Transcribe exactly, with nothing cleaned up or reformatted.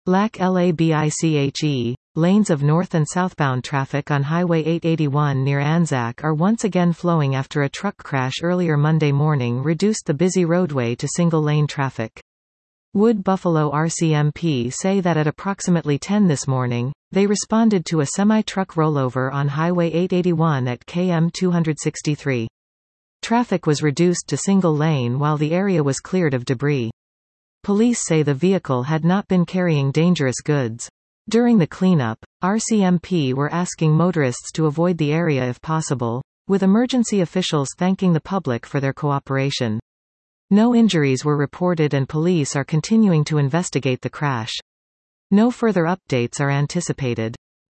LABICHE. Lanes of north and southbound traffic on Highway eight eighty-one near Anzac are once again flowing after a truck crash earlier Monday morning reduced the busy roadway to single-lane traffic. Wood Buffalo R C M P say that at approximately ten this morning, they responded to a semi-truck rollover on Highway eight eighty-one at K M two sixty-three. Traffic was reduced to single lane while the area was cleared of debris. Police say the vehicle had not been carrying dangerous goods. During the cleanup, R C M P were asking motorists to avoid the area if possible, with emergency officials thanking the public for their cooperation. No injuries were reported and police are continuing to investigate the crash. No further updates are anticipated.